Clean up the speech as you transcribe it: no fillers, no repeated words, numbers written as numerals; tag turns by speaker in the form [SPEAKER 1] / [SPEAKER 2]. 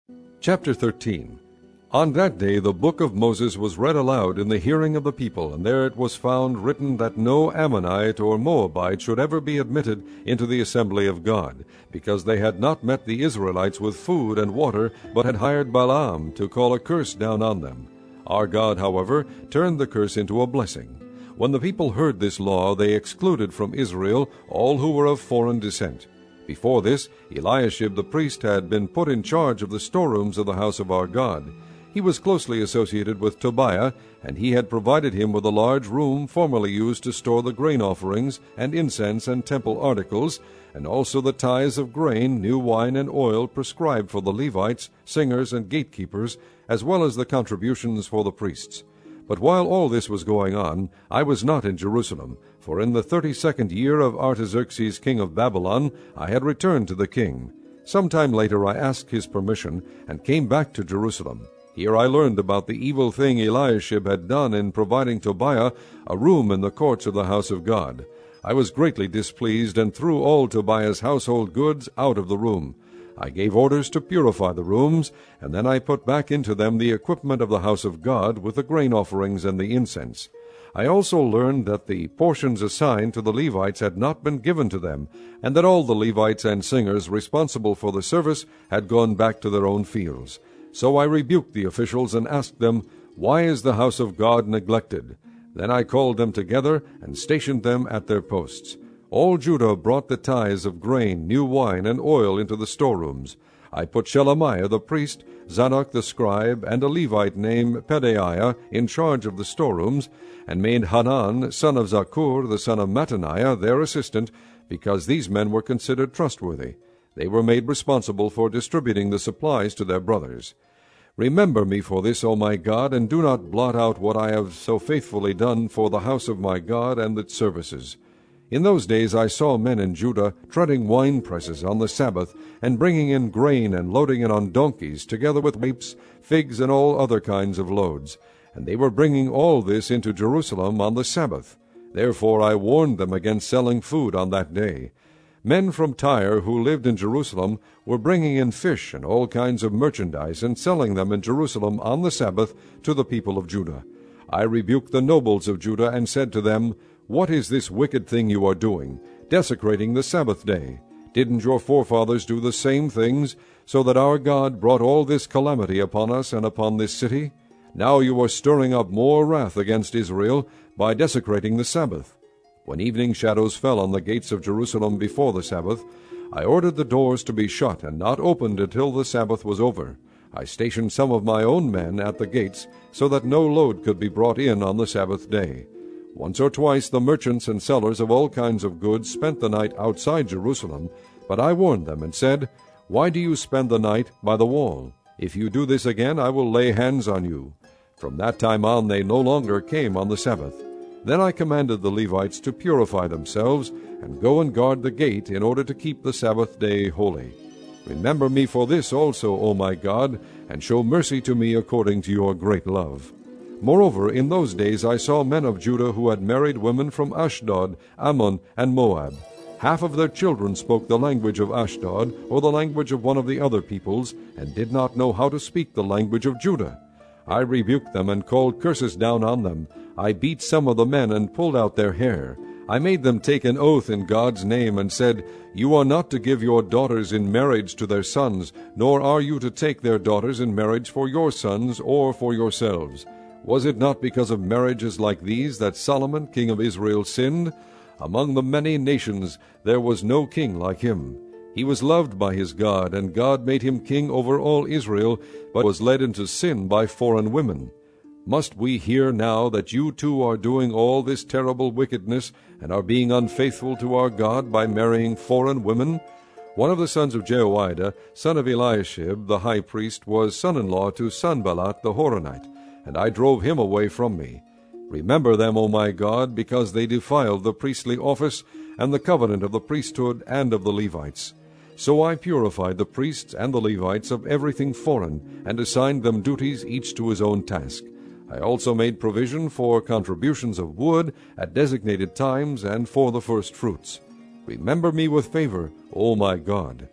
[SPEAKER 1] Chapter 13. On that day the book of Moses was read aloud in the hearing of the people, and there it was found written that no Ammonite or Moabite should ever be admitted into the assembly of God, because they had not met the Israelites with food and water, but had hired Balaam to call a curse down on them. Our God, however, turned the curse into a blessing. When the people heard this law, they excluded from Israel all who were of foreign descent. Before this, Eliashib the priest had been put in charge of the storerooms of the house of our God. He was closely associated with Tobiah, and he had provided him with a large room formerly used to store the grain offerings and incense and temple articles, and also the tithes of grain, new wine, and oil prescribed for the Levites, singers, and gatekeepers, as well as the contributions for the priests. But while all this was going on, I was not in Jerusalem, for in the 32nd year of Artaxerxes king of Babylon I had returned to the king. Some time later I asked his permission, and came back to Jerusalem. Here I learned about the evil thing Eliashib had done in providing Tobiah a room in the courts of the house of God. I was greatly displeased, and threw all Tobiah's household goods out of the room. I gave orders to purify the rooms, and then I put back into them the equipment of the house of God, with the grain offerings and the incense. I also learned that the portions assigned to the Levites had not been given to them, and that all the Levites and singers responsible for the service had gone back to their own fields. So I rebuked the officials and asked them, "Why is the house of God neglected?" Then I called them together and stationed them at their posts. All Judah brought the tithes of grain, new wine, and oil into the storerooms. I put Shelemiah the priest, Zadok the scribe, and a Levite named Pedaiah in charge of the storerooms, and made Hanan, son of Zakur, the son of Mattaniah, their assistant, because these men were considered trustworthy. They were made responsible for distributing the supplies to their brothers. Remember me for this, O my God, and do not blot out what I have so faithfully done for the house of my God and its services. In those days I saw men in Judah treading winepresses on the Sabbath, and bringing in grain and loading it on donkeys, together with grapes, figs, and all other kinds of loads. And they were bringing all this into Jerusalem on the Sabbath. Therefore I warned them against selling food on that day. Men from Tyre who lived in Jerusalem were bringing in fish and all kinds of merchandise, and selling them in Jerusalem on the Sabbath to the people of Judah. I rebuked the nobles of Judah, and said to them, "What is this wicked thing you are doing, desecrating the Sabbath day? Didn't your forefathers do the same things, so that our God brought all this calamity upon us and upon this city? Now you are stirring up more wrath against Israel by desecrating the Sabbath." When evening shadows fell on the gates of Jerusalem before the Sabbath, I ordered the doors to be shut and not opened until the Sabbath was over. I stationed some of my own men at the gates, so that no load could be brought in on the Sabbath day. Once or twice the merchants and sellers of all kinds of goods spent the night outside Jerusalem, but I warned them and said, "Why do you spend the night by the wall? If you do this again, I will lay hands on you." From that time on they no longer came on the Sabbath. Then I commanded the Levites to purify themselves, and go and guard the gate, in order to keep the Sabbath day holy. Remember me for this also, O my God, and show mercy to me according to your great love. Moreover, in those days I saw men of Judah who had married women from Ashdod, Ammon, and Moab. Half of their children spoke the language of Ashdod, or the language of one of the other peoples, and did not know how to speak the language of Judah. I rebuked them and called curses down on them. I beat some of the men and pulled out their hair. I made them take an oath in God's name, and said, "You are not to give your daughters in marriage to their sons, nor are you to take their daughters in marriage for your sons or for yourselves." Was it not because of marriages like these that Solomon, king of Israel, sinned? Among the many nations there was no king like him. He was loved by his God, and God made him king over all Israel, but was led into sin by foreign women. Must we hear now that you too are doing all this terrible wickedness, and are being unfaithful to our God by marrying foreign women? One of the sons of Jehoiada, son of Eliashib, the high priest, was son-in-law to Sanballat the Horonite, and I drove him away from me. Remember them, O my God, because they defiled the priestly office and the covenant of the priesthood and of the Levites. So I purified the priests and the Levites of everything foreign, and assigned them duties each to his own task. I also made provision for contributions of wood at designated times, and for the first fruits. Remember me with favor, O my God.